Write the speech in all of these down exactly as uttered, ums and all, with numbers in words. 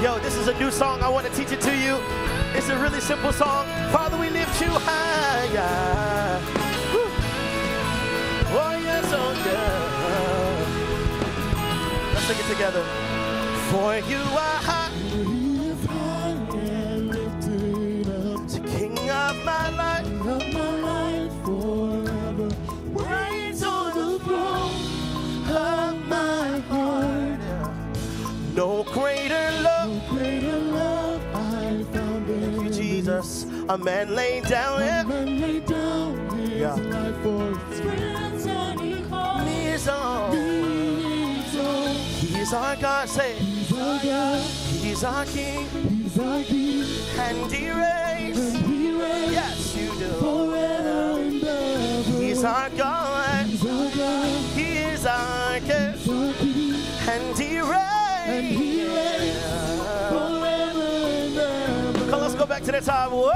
Yo, this is a new song. I want to teach it to you. It's a really simple song. Father, we lift you higher. Woo. Oh, yes, oh, yeah. Let's sing it together. For you are high. The King of my life. Of my life forever. Reigns on the throne of my heart. No greater love. No greater love I found in Thank you, Jesus. A man laid down A and man laid down his Yeah. life for his friends and he called me his own. me his own. He's our God, say. He's our God, He's our King, he's our King, and He reigns. and he reigns Yes, you do. forever and ever. He's our God. He's our God, He is our King, he's our King, and He and reigns. he reigns forever and ever. Come, let's go back to the time. Whoa!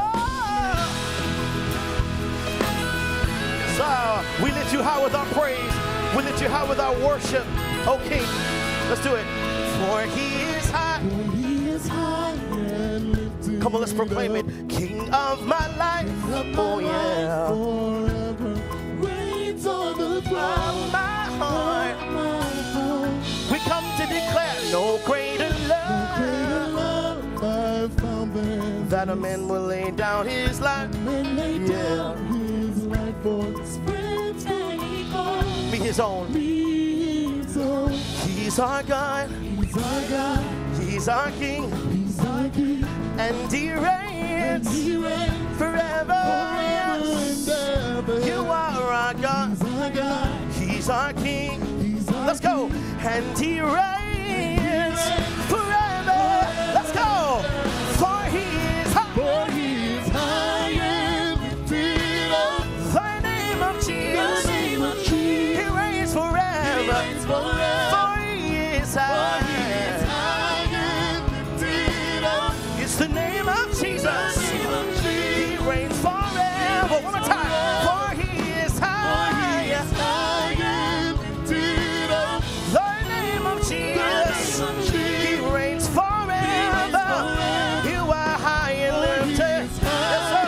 So we lift you high with our praise. We lift you high with our worship. Oh, King, let's do it. For He is high. For he is high and lifted Come on, let's proclaim it. King of my life. up my Oh, yeah. life forever. Reigns on the throne My heart. of my heart. We come to declare no greater Greater love love I found there. that a man will lay down his life. Man laid Yeah. down his life for his friends and he called Be his own. me his own. He's our God. He's our God, He's our King. he's our King, And He and reigns he reigns forever. forever Yes. and ever. You are our God. He's our God, He's our King. he's our Let's go. And He reigns forever. Let's go. For He is high. For he is high and lifted up. The name of The Jesus. name of Jesus, He reigns he forever. reigns forever. For He is For high. he is high and lifted up. It's the name of Jesus. The name of He Jesus, reigns forever. One more time. For He is for he high. is high and lifted up. The name of Jesus. He reigns forever. You are high and lifted. Yes, sir.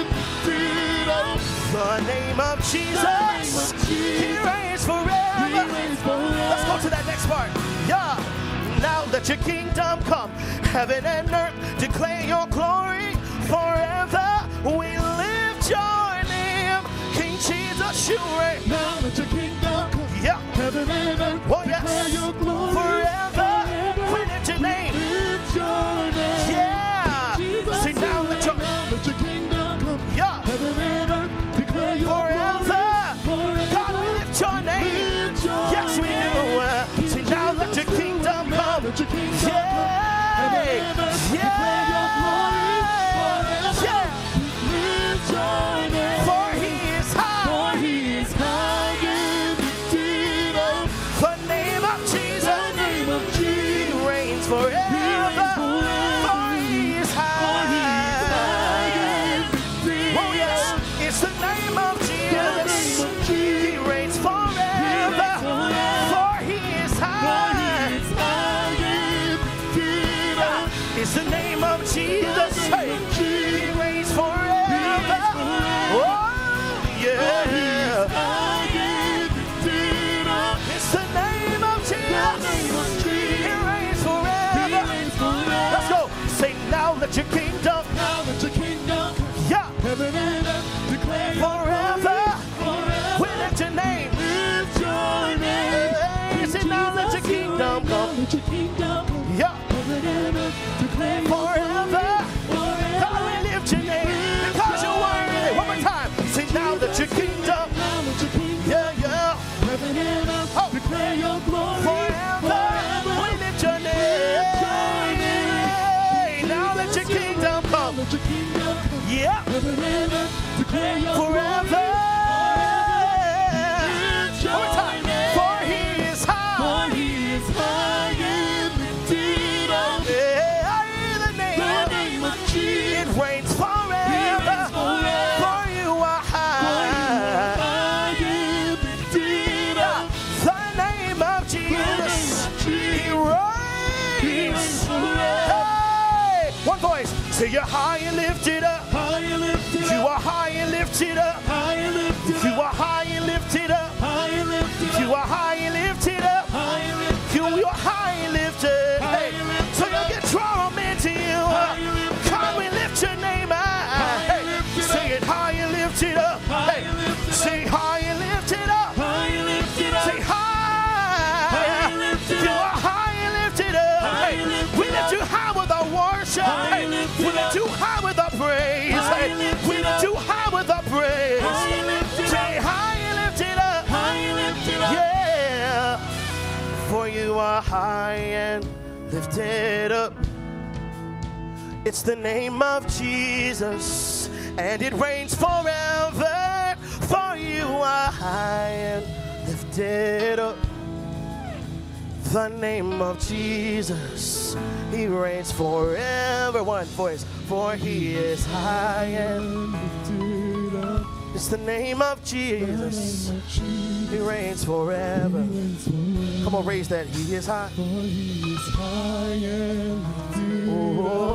The name of Jesus. He reigns forever. Let's go to that next part. Yeah. Now let your kingdom come. Heaven and earth declare your glory forever. We lift your name. King Jesus, you reign. Now let your kingdom come. Yeah. Heaven and earth Oh, declare yes. your glory. Forever. We lift your name. Lift your name. Yeah. Jesus, See, now let your, now let your kingdom come. yeah. Heaven and earth declare your Forever. glory. God, we lift your name. Lift your Yes, we name. do. Uh, See, now let your kingdom Now come. let your kingdom come. Yeah. Heaven and earth declare your glory. Forever. Yeah. Lift your name. For He is high. For he is high and lifted up. The name of Jesus. The name of He Jesus. reigns forever. For He is For he is high high. and lifted Oh yes, up. it's the name of The name Jesus. of He Jesus. reigns forever. For He is For high. he is high and lifted up. It's the name of Jesus. The name Hey, of He Jesus. reigns forever. forever. Oh For he is yeah. high and lifted up. It's the name of The name Jesus. of He Jesus. reigns He forever. reigns forever. Let's go. Say now, let your kingdom. Now let your kingdom come. Yeah. Heaven and earth declare your Forever. glory. We Forever. lift your name. Lift your name. Hey, say now, let your kingdom Now come. let your kingdom come. Yeah. Heaven and earth declare your Forever. glory. God, we lift your name because you're worthy. One more time. Say now that your kingdom. Now let your kingdom Yeah, yeah. Heaven and earth Oh. declare your glory. Forever. We lift your name. Now let your kingdom Now come. let your kingdom come. Yeah. Heaven and earth declare your Forever. glory. One more time. For He is high. For he is high and lifted up. Yeah, the name The Say you're high and lifted up. high and lifted You up, are high and lifted up. high and lifted You up, are high and lifted up. high and lifted You up, are high and lifted up. high and lifted You are high and lifted. Hey, so you can draw them into you. Come and lift your name high. Hey, say it high and lifted up. Hey, say high and lifted up. high and lifted up, Say high. High and lifted You up. are high and lifted up. High Hey, and lifted we lift up. you high with our worship. High Hey, and lifted we lift up. you high with our praise. High Hey, and lifted we lift up. you high with our praise. High and lifted Say up. high and lifted up. high and lifted up. Yeah, for you are high and lifted up. It's the name of Jesus, and it reigns forever. For you are high and lifted up. The name of Jesus, he reigns forever. One voice, for he is high and Lifted up, it's the name of Jesus. He reigns forever. Come on, raise that. He is high. for he is high and lifted up. Oh,